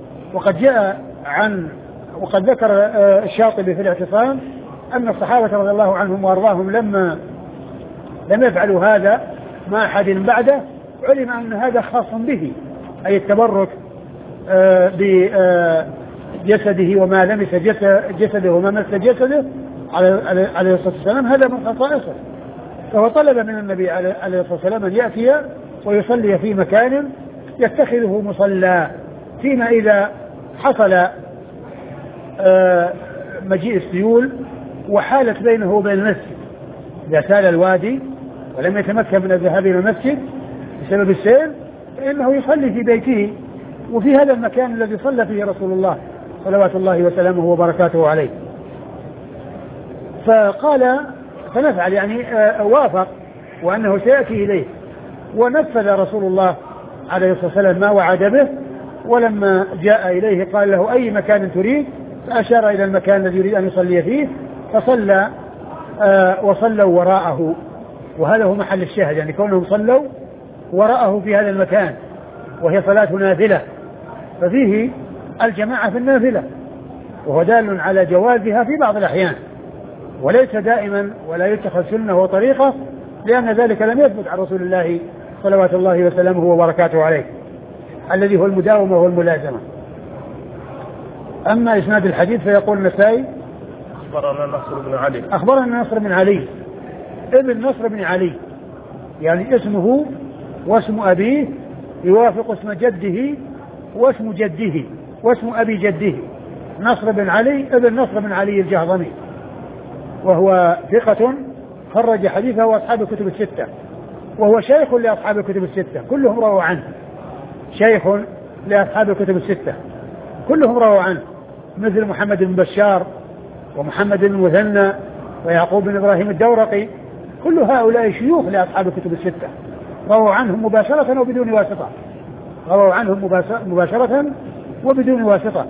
وقد ذكر الشاطبي في الاعتصام أن الصحابة رضي الله عنهم وأرضاهم لما لم يفعلوا هذا مع أحد بعده علم أن هذا خاص به، أي التبرك بجسده وما لمس جسده وما مس جسده عليه الصلاة والسلام، هذا من خصائصه. فهو طلب من النبي عليه الصلاة والسلام أن يأتي ويصلي في مكان يتخذه مصلى، فيما إذا حصل مجيء السيول وحالت بينه وبين المسجد، إذا سال الوادي ولم يتمكن من الذهاب إلى المسجد بسبب السيل فإنه يصلي في بيته وفي هذا المكان الذي صلى فيه رسول الله صلوات الله وسلامه وبركاته عليه. فقال فنفعل، يعني وافق وأنه سيأتي إليه، ونفذ رسول الله عليه الصلاة والسلام ما وعد به. ولما جاء إليه قال له أي مكان تريد؟ فأشار إلى المكان الذي يريد أن يصلي فيه، فصلى وصلوا وراءه، وهذا هو محل الشاهد، يعني كونهم صلوا وراءه في هذا المكان وهي صلاة نافلة، ففيه الجماعة في النافلة، وهو دال على جوازها في بعض الأحيان وليس دائما، ولا يتخذ سنة وطريقة، لأن ذلك لم يثبت عن رسول الله صلوات الله وسلامه وبركاته عليه الذي هو المداومة والملازمة. أما إسناد الحديث فيقول النسائي أخبرنا نصر بن علي ابن نصر بن علي، يعني اسمه واسم أبيه يوافق اسم جده واسم جده واسم أبي جده، نصر بن علي ابن نصر بن علي الجهضمي، وهو ثقة خرج حديثه وأصحاب الكتب الستة، وهو شيخ لأصحاب الكتب الستة كلهم رووا عنه، شيخ لأصحاب الكتب الستة كلهم رووا عنه، مثل محمد بن بشار ومحمد بن مثنى ويعقوب بن إبراهيم الدورقي، كل هؤلاء شيوخ لأصحاب الكتب الستة رووا عنهم مباشرة وبدون واسطة، رووا عنهم مباشرة وبدون واسطة.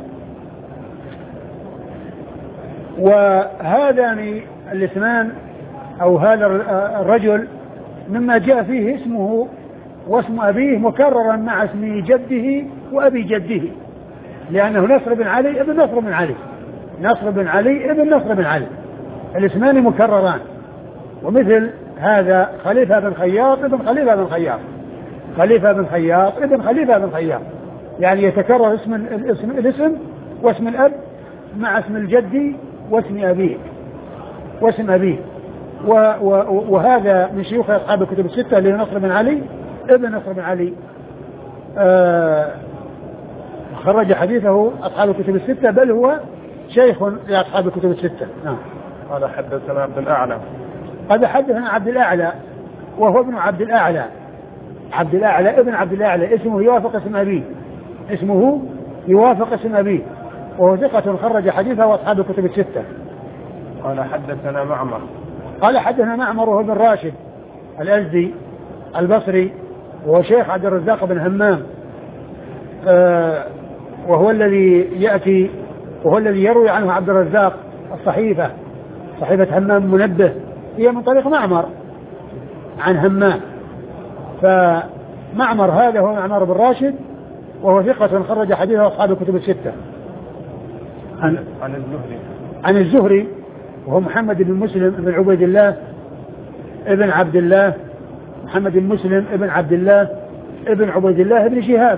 وهذان الاثنان أو هذا الرجل مما جاء فيه اسمه واسم أبيه مكررا مع اسم جده وأبي جده، لأنه نصر بن علي ابن نصر بن علي، نصر بن علي ابن نصر بن علي، الاسمان مكرران. ومثل هذا خليفة بن خياط ابن خليفة بن خياط، خليفة بن خياط ابن خليفة بن خياط، يعني يتكرر الاسم واسم الأب مع اسم الجد واسم أبيه وهذا من شيوخ أصحاب الكتب الستة اللي نصر بن علي ابن نصر بن علي، خرج حديثه أصحاب الكتب الستة، بل هو شيخ لأصحاب الكتب الستة. نعم. قال حدثنا عبد الأعلى، قد حدثنا عبد الأعلى وهو ابن عبد الأعلى، عبد الأعلى ابن عبد الأعلى، اسمه يوافق اسم أبيه، اسمه يوافق اسم أبيه، وهو ثقة خرج حديثه وأصحاب الكتب الستة. قال حدثنا معمر، قال حدثنا معمر وهو ابن راشد الأزدي البصري، وهو شيخ عبد الرزاق بن همام، وهو الذي يأتي وهو الذي يروي عنه عبد الرزاق صحيفة همام منبه هي من طريق معمر عن همام. فمعمر هذا هو معمر بن راشد وهو ثقة خرج حديثه أصحاب الكتب الستة. عن الزهري وهو محمد بن مسلم بن عبيد الله ابن عبد الله، محمد بن مسلم ابن عبد الله ابن عبيد الله ابن شهاب،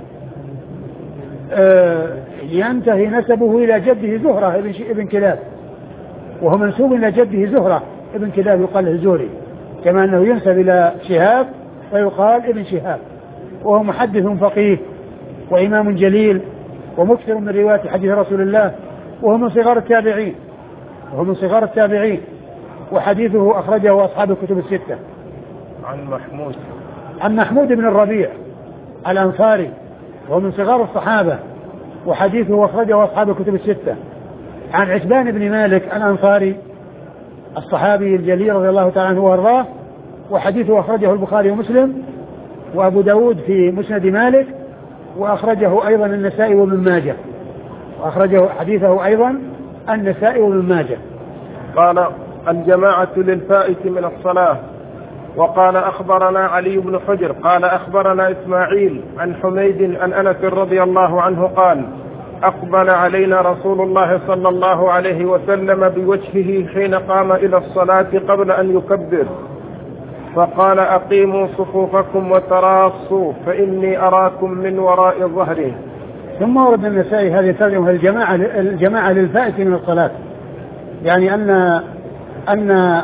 ينتهي نسبه إلى جده زهرة ابن كلاب، وهو منسوب إلى جده زهرة ابن كلاب يقال له الزهري، كما أنه ينسب إلى شهاب ويقال ابن شهاب. وهو محدث فقيه وإمام جليل ومكثر من رواية حديث رسول الله، وهو من صغار التابعين، وحديثه أخرجه أصحاب الكتب الستة. عن محمود بن الربيع الأنصاري وهو من صغار الصحابة، وحديثه أخرجه أصحاب الكتب الستة. عن عتبان بن مالك الأنصاري الصحابي الجليل رضي الله تعالى عنه وارضاه، وحديثه أخرجه البخاري ومسلم وأبو داود في مسند مالك، وأخرجه أيضا النسائي وابن ماجه، وأخرجه حديثه أيضا النسائي وابن ماجه. قال الجماعة للفائت من الصلاة. وقال أخبرنا علي بن حجر قال أخبرنا إسماعيل عن حميد عن أنس رضي الله عنه قال أقبل علينا رسول الله صلى الله عليه وسلم بوجهه حين قام إلى الصلاة قبل أن يكبر، فقال أقيموا صفوفكم وتراصوا فإني أراكم من وراء ظهري. ثم ورد النسائي هذه الترجمة الجماعة للفائت من الصلاة، يعني أن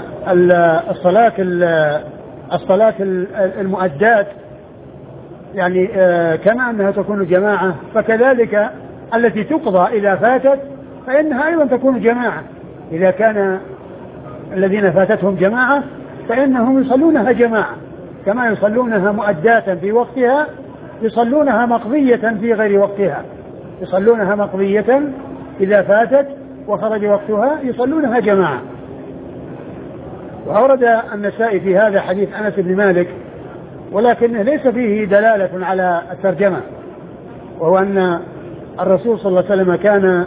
الصلاة المؤدات يعني كما أنها تكون جماعة، فكذلك التي تقضى إذا فاتت فإنها أيضا تكون جماعة. إذا كان الذين فاتتهم جماعة فإنهم يصلونها جماعة، كما يصلونها مؤداة في وقتها يصلونها مقضية في غير وقتها، يصلونها مقضية إذا فاتت وخرج وقتها يصلونها جماعة. وأورد النسائي في هذا حديث أنس بن مالك، ولكنه ليس فيه دلالة على الترجمة، وهو أن الرسول صلى الله عليه وسلم كان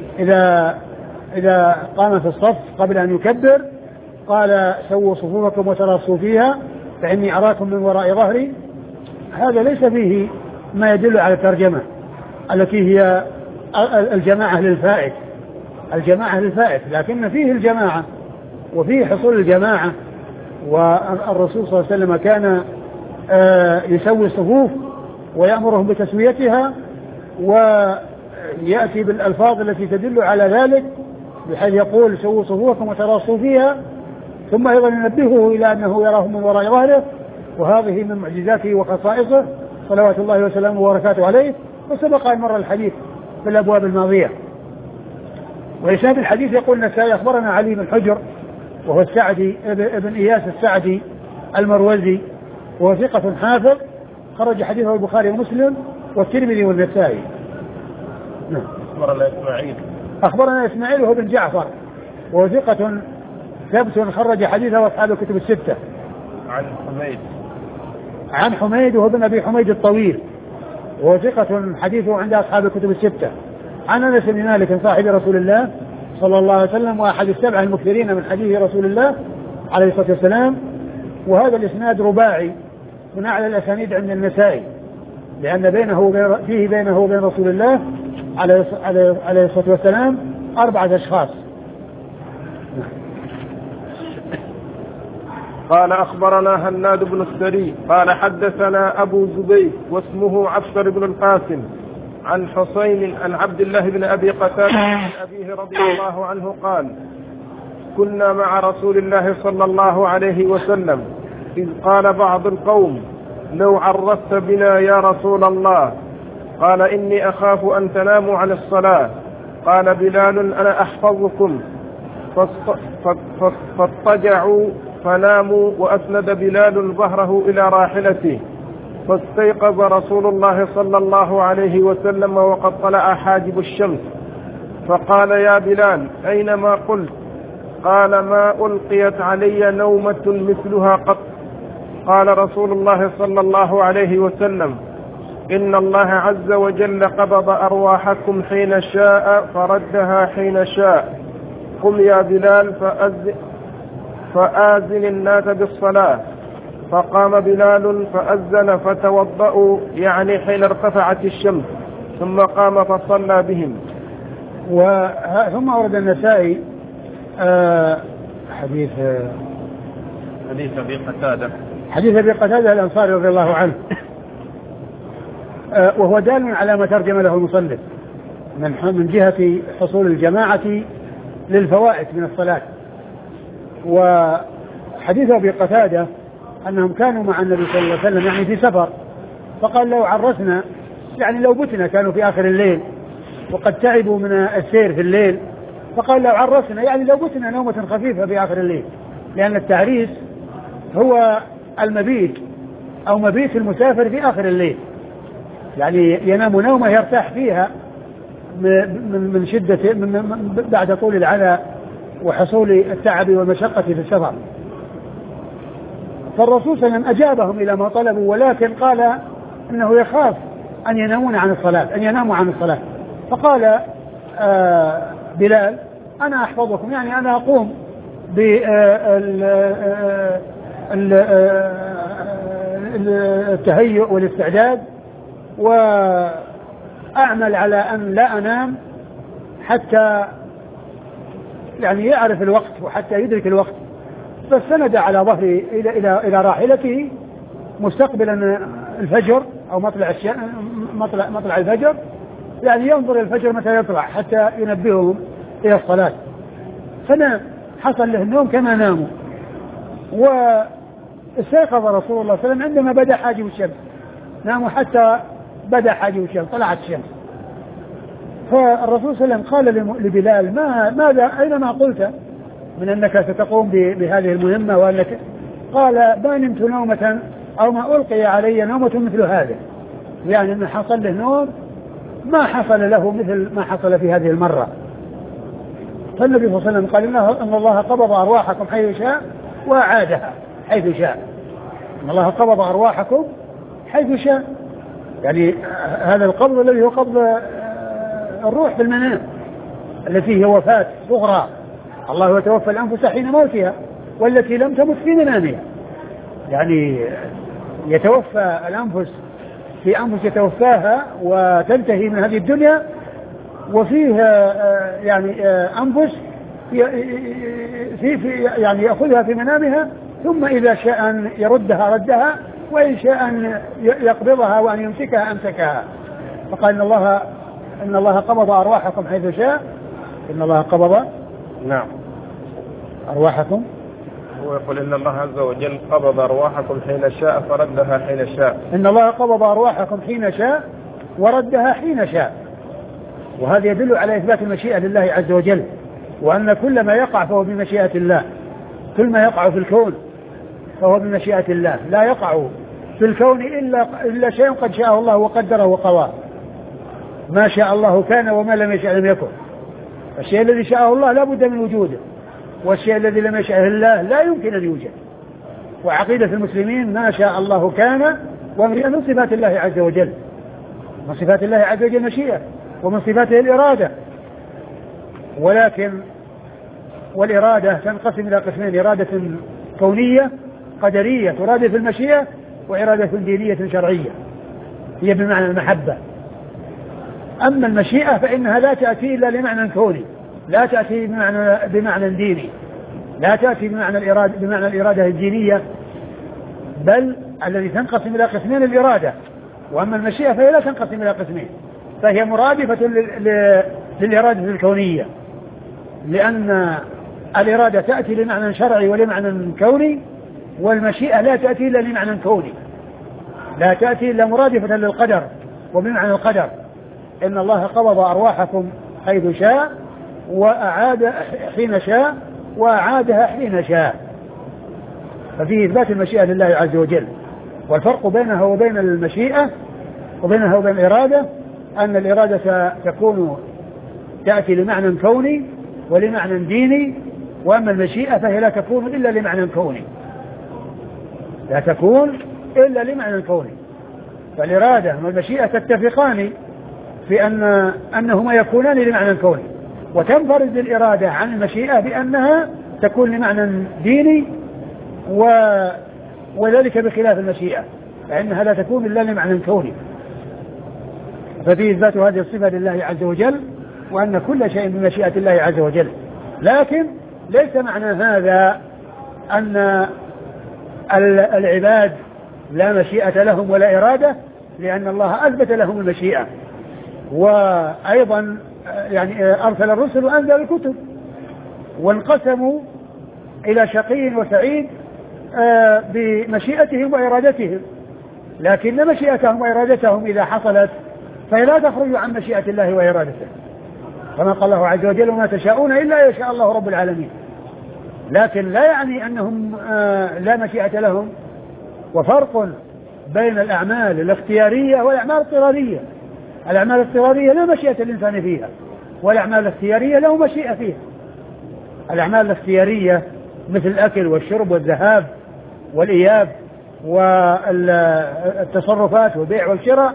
إذا قام في الصف قبل أن يكبر قال سووا صفوفكم وتراصوا فيها فإني أراكم من وراء ظهري. هذا ليس فيه ما يدل على الترجمة التي هي الجماعة للفائت، لكن فيه الجماعة وفيه حصول الجماعة. والرسول صلى الله عليه وسلم كان يسوي الصفوف ويأمرهم بتسويتها، ويأتي بالألفاظ التي تدل على ذلك، بحيث يقول سووا صفوفكم وتراصوا فيها، ثم أيضا ينبهه إلى أنه يراهم من وراء ظهره، وهذه من معجزاته وخصائصه صلوات الله وسلامه وبركاته عليه، وسبق أن مر الحديث في الأبواب الماضية. وإسناد الحديث يقول النسائي أخبرنا علي بن حجر وهو السعدي ابن إياس السعدي المروزي، وهو ثقة حافظ خرج حديثه البخاري ومسلم والترمذي والنسائي. أخبرنا إسماعيل وهو بن جعفر وهو ثقة ثبت خرج حديثه أصحاب الكتب الستة. عن حميد وهو بن أبي حميد الطويل وهو ثقة حديثه عند أصحاب الكتب الستة. عن أنس بن مالك صاحب رسول الله صلى الله عليه وسلم وأحد السبع المكثرين من حديث رسول الله عليه الصلاة والسلام. وهذا الإسناد رباعي من أعلى الأسانيد عند النسائي، لأن فيه بينه وبين رسول الله عليه الصلاة والسلام 4 أشخاص. قال أخبرنا هناد بن السري قال حدثنا أبو زبيد واسمه عبد بن القاسم عن حسين عن عبد الله بن أبي قتادة عن أبيه رضي الله عنه قال كنا مع رسول الله صلى الله عليه وسلم إذ قال بعض القوم لو عرفت بنا يا رسول الله، قال إني أخاف أن تناموا عن الصلاة. قال بلال أنا أحفظكم، فاضطجعوا فناموا، وأسند بلال ظهره إلى راحلته، فاستيقظ رسول الله صلى الله عليه وسلم وقد طلع حاجب الشمس، فقال يا بلال أين ما قلت؟ قال ما ألقيت علي نومة مثلها قط. قال رسول الله صلى الله عليه وسلم إن الله عز وجل قبض أرواحكم حين شاء فردها حين شاء، قم يا بلال فآذن الناس بالصلاة. فقام بلال فأذن فتوضأوا يعني حين ارتفعت الشمس، ثم قام فصلى بهم. ثم ورد النسائي حديث أبي قتادة الأنصاري رضي الله عنه، وهو دال على ما ترجم له المصنف من جهة حصول الجماعة للفوائد من الصلاة. وحديث أبي قتادة أنهم كانوا مع النبي صلى الله عليه وسلم يعني في سفر، فقال لو عرسنا يعني لو بتنا، كانوا في آخر الليل وقد تعبوا من السير في الليل، فقال لو عرسنا يعني لو بتنا نومة خفيفة في آخر الليل، لأن التعريس هو المبيت أو مبيت المسافر في آخر الليل، يعني ينام نومة يرتاح فيها من شدة بعد طول العناء وحصول التعب والمشقة في السفر. فالرسول صلى الله عليه وسلم أجابهم إلى ما طلبوا، ولكن قال أنه يخاف أن يناموا عن الصلاة. فقال بلال أنا أحفظكم، يعني أنا أقوم بالتهيؤ والاستعداد وأعمل على أن لا أنام حتى يعني يعرف الوقت وحتى يدرك الوقت. فاستند على ظهره إلى راحلته مستقبلا الفجر أو مطلع الفجر، يعني ينظر الفجر متى يطلع حتى ينبههم إلى الصلاة. فنام، حصل له النوم كما ناموا. واستيقظ رسول الله صلى الله عليه وسلم عندما بدأ حاجب الشمس، ناموا حتى بدأ حاجب الشمس، طلعت الشمس. فالرسول صلى الله عليه وسلم قال لبلال ماذا أينما قلت من أنك ستقوم بهذه المهمة وأنك، قال ما نمت نومة أو ما ألقي علي نومة مثل هذا، يعني أن حصل له نوم ما حصل له مثل ما حصل في هذه المرة. فالنبي صلى الله عليه وسلم قال إن الله قبض أرواحكم حيث شاء وأعادها حيث شاء. إن الله قبض أرواحكم حيث شاء، يعني هذا القبض الذي هو قبض الروح في المنام التي هي وفاة صغرى. الله يتوفى الأنفس حين موتها والتي لم تمت في منامها، يعني يتوفى الأنفس في أنفس يتوفاها وتنتهي من هذه الدنيا، وفيها يعني أنفس يعني يأخذها في منامها، ثم إذا شاء أن يردها ردها، وإن شاء أن يقبضها وأن يمسكها أمسكها. فقال إن الله قبض أرواحكم حيث شاء. إن الله قبض أرواحكم، هو يقول إن الله عز وجل قبض أرواحكم حين شاء فردها حين شاء. إن الله قبض أرواحكم حين شاء وردها حين شاء. وهذا يدل على إثبات المشيئة لله عز وجل، وأن كل ما يقع فهو بمشيئة الله، كل ما يقع في الكون فهو بمشيئة الله، لا يقع في الكون إلا شيء قد شاءه الله وقدره وقواه. ما شاء الله كان وما لم يشاء لم يكن. الشيء الذي شاءه الله لا بد من وجوده، والشيء الذي لم يشاءه الله لا يمكن أن يوجد. وعقيدة المسلمين ما شاء الله كان، ومن صفات الله عز وجل، من صفات الله عز وجل مشيئة، ومن صفاته الإرادة. ولكن والإرادة تنقسم إلى قسمين: إرادة كونية قدرية تراد في المشيئة، وإرادة دينية شرعية هي بمعنى المحبة. أما المشيئة فإنها لا تأتي إلا لمعنى كوني، لا تأتي بمعنى ديني، لا تأتي بمعنى الإرادة الدينية، بل الذي تنقسم إلى قسمين الإرادة. وأما المشيئة فهي لا تنقسم إلى قسمين، فهي مرادفة للإرادة الكونية، لأن الإرادة تأتي لمعنى شرعي ولمعنى كوني، والمشيئة لا تأتي إلا لمعنى كوني، لا تأتي إلا مرادفة للقدر وبمعنى القدر. إن الله قبض أرواحكم حيث شاء وأعاد حين شاء وأعادها حين شاء. ففيه إثبات المشيئة لله عز وجل. والفرق بينها وبين المشيئة وبينها وبين الإرادة أن الإرادة تأتي لمعنى كوني ولمعنى ديني، وأما المشيئة فهي لا تكون إلا لمعنى كوني، لا تكون إلا لمعنى كوني. فالإرادة والمشيئة تتفقان في أنهما يكونان لمعنى كوني، وتنفرد الإرادة عن المشيئة بأنها تكون لمعنى ديني وذلك بخلاف المشيئة، فإنها لا تكون إلا لمعنى كوني. ففي إثبات هذه الصفة لله عز وجل، وأن كل شيء بمشيئة الله عز وجل. لكن ليس معنى هذا أن العباد لا مشيئة لهم ولا إرادة، لأن الله أثبت لهم المشيئة، وأيضا يعني أرسل الرسل وأنزل الكتب، وانقسموا إلى شقي وسعيد بمشيئتهم وإرادتهم، لكن مشيئتهم وإرادتهم إذا حصلت فهي لا تخرج عن مشيئة الله وإرادته، كما قال الله عز وجل: وما تشاءون إلا يشاء الله رب العالمين. لكن لا يعني أنهم لا مشيئة لهم. وفرق بين الأعمال الاختيارية والأعمال الاضطرارية. الأعمال الاضطرارية لا مشيئة الإنسان فيها، والأعمال الاختيارية له مشيئة فيها. الأعمال الاختيارية مثل الأكل والشرب والذهاب والإياب والتصرفات والبيع والشراء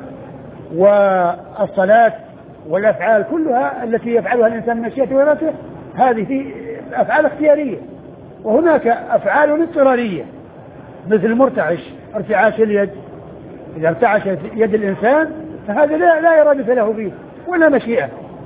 والصلاة والأفعال كلها التي يفعلها الإنسان من مشيئته وإرادته، هذه أفعال اختيارية. وهناك أفعال اضطرارية مثل المرتعش، ارتعاش اليد، إذا ارتعشت يد الإنسان فهذا لا إرادة له فيه ولا مشيئة،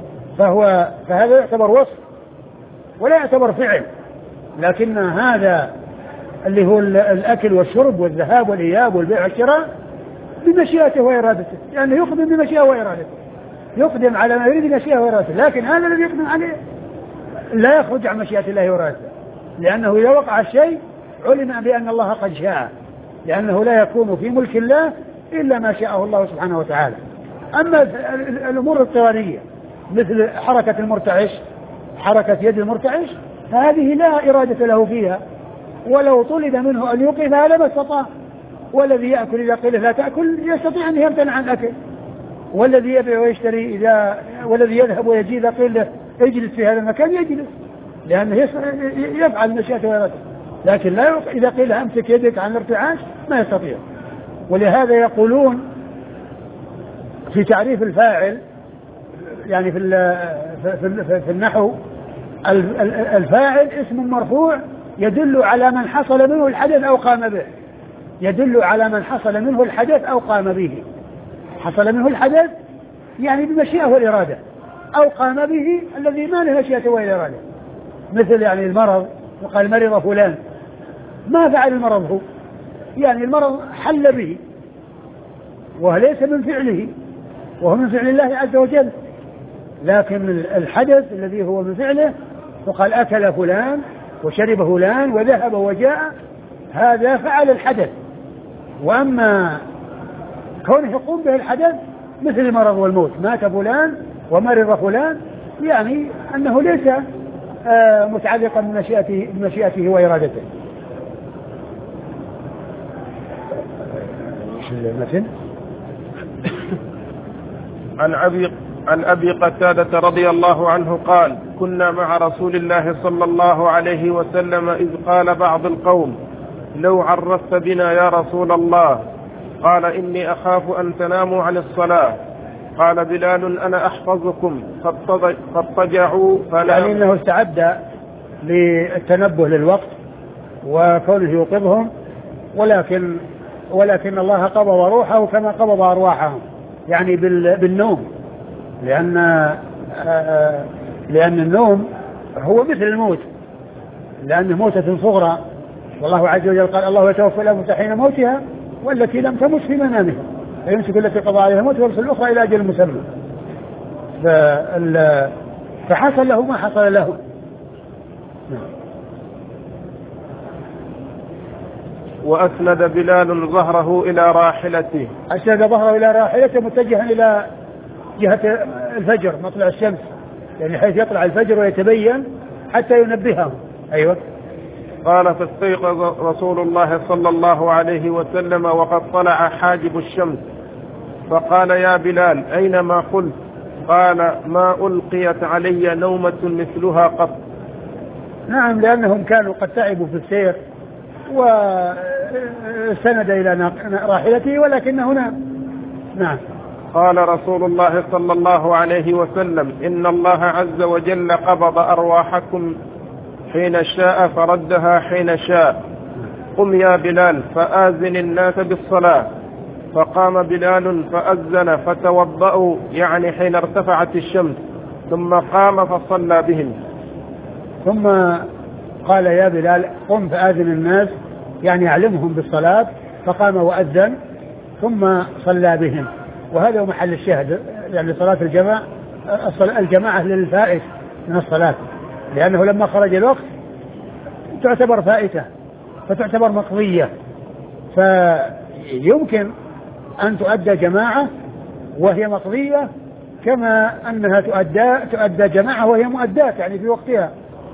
فهذا يعتبر وصف ولا يعتبر فعل. لكن هذا اللي هو الأكل والشرب والذهاب والإياب والبيع والشراء بمشيئته وإرادته، يعني يقدم بمشيئة وإرادته، يقدم على ما يريد بمشيئة وإرادته. لكن هذا الذي يقدم عليه لا يخرج عن مشيئة الله وإرادته، لأنه إذا وقع الشيء علم بأن الله قد شاء، لأنه لا يكون في ملك الله إلا ما شاءه الله سبحانه وتعالى. أما الأمور الاضطرارية مثل حركة المرتعش، حركة يد المرتعش، فهذه لا إرادة له فيها، ولو طلب منه أن يوقفها لما استطاع. والذي يأكل إذا قيل لا تأكل يستطيع أن يمتنع عن الأكل، والذي يبيع ويشتري والذي يذهب ويجي إذا قيل له اجلس في هذا المكان يجلس، لأنه يفعل مشيئته وإرادته. لكن لا إذا قيل أمسك يدك عن الارتعاش ما يستطيع. ولهذا يقولون في تعريف الفاعل، يعني في النحو، الفاعل اسم مرفوع يدل على من حصل منه الحدث أو قام به، يدل على من حصل منه الحدث أو قام به. حصل منه الحدث يعني بمشيئة والإرادة، أو قام به الذي ما له مشيئة والإرادة، مثل يعني المرض، وقال مرض فلان، ما فعل المرض هو، يعني المرض حل به وليس من فعله، وهو من فعل الله عز وجل. لكن الحدث الذي هو من فعله، وقال أكل فلان وشرب فلان وذهب وجاء، هذا فعل الحدث. وأما كونه يقوم به الحدث مثل المرض والموت، مات فلان ومرض فلان، يعني أنه ليس متعلقا بمشيئته وإرادته. عن أبي قتادة رضي الله عنه قال: كنا مع رسول الله صلى الله عليه وسلم إذ قال بعض القوم: لو عرفت بنا يا رسول الله. قال: إني أخاف أن تناموا عن الصلاة. قال بلال: أنا أحفظكم. فاضطجعوا يعني إنه استعد للتنبه للوقت وكونه يوقظهم، ولكن الله قبض روحه كما قبض أرواحهم، يعني بالنوم، لأن النوم هو مثل الموت، لأنه موتة صغرى. والله عز وجل قال: الله يتوفى الأنفس حين موتها والتي لم تمت في منامها فيمسك التي قضى عليها الموت ويرسل الأخرى إلى أجل مسمى. فحصل له ما حصل له. وأسند بلال ظهره إلى راحلته، أسند ظهره إلى راحلته متجها إلى جهة الفجر، مطلع الشمس، يعني حيث يطلع الفجر ويتبين حتى ينبهه. أيوة. قال: فاستيقظ رسول الله صلى الله عليه وسلم وقد طلع حاجب الشمس، فقال: يا بلال، أين ما قلت؟ قال: ما ألقيت علي نومة مثلها قط. نعم، لأنهم كانوا قد تعبوا في السير وسند إلى راحلته ولكنه نام. نعم. قال رسول الله صلى الله عليه وسلم: إن الله عز وجل قبض أرواحكم حين شاء فردها حين شاء. قم يا بلال فآذن الناس بالصلاة. فقام بلال فأذن فتوضأوا يعني حين ارتفعت الشمس، ثم قام فصلى بهم. ثم قال يا بلال قم فآذن الناس يعني أعلمهم بالصلاة، فقام وأذن ثم صلى بهم. وهذا هو محل الشاهد، يعني صلاة الجماعة للفائت من الصلاة، لأنه لما خرج الوقت تعتبر فائتة فتعتبر مقضية، فيمكن أن تؤدى جماعة وهي مقضية كما أنها تؤدى جماعة وهي مؤداة يعني في وقتها.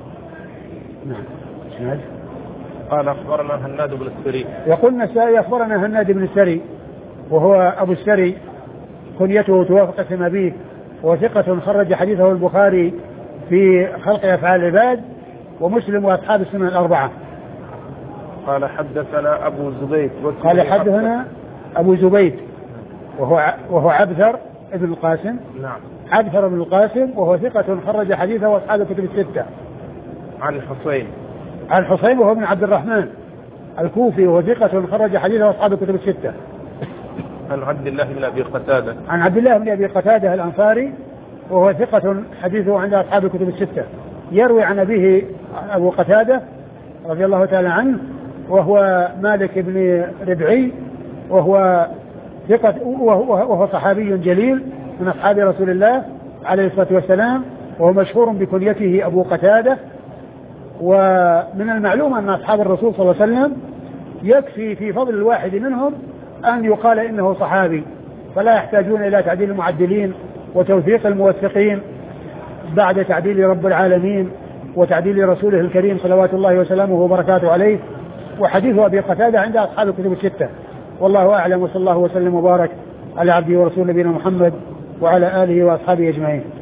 نعم. قال أخبرنا هناد بن السري. يقول النسائي أخبرنا هناد بن السري وهو أبو السري كنيته توافق اسم أبيه، وثقة خرج حديثه البخاري في خلق أفعال العباد ومسلم وأصحاب السنن الأربعة. قال حدثنا أبو زبيد. قال حدثنا أبو زبيد وهو عبثر ابن القاسم. نعم. عبثر ابن القاسم وهو ثقة خرج حديثه وأصحاب الكتب الستة. عن حسين وهو ابن عبد الرحمن الكوفي وهو ثقة خرج حديثه وأصحاب الكتب الستة. عن عبد الله بن أبي قتادة. عن عبد الله بن أبي قتادة الأنصاري وهو ثقة حديثه عند أصحاب الكتب الستة. يروي عن أبيه أبو قتادة رضي الله تعالى عنه وهو مالك بن ربعي وهو ثقة وهو صحابي جليل من أصحاب رسول الله عليه الصلاة والسلام، وهو مشهور بكنيته أبو قتادة. ومن المعلوم أن أصحاب الرسول صلى الله عليه وسلم يكفي في فضل الواحد منهم أن يقال إنه صحابي، فلا يحتاجون إلى تعديل المعدلين وتوثيق الموثقين بعد تعديل رب العالمين وتعديل رسوله الكريم صلوات الله وسلامه وبركاته عليه. وحديث أبي قتادة عند أصحاب الكتب الستة. والله أعلم، وصلى الله وسلم وبارك على عبده ورسوله نبينا محمد وعلى آله وأصحابه أجمعين.